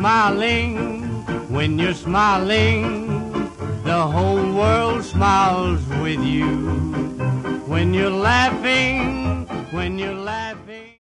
smiling, when you're smiling, the whole world smiles with you. When you're laughing, when you're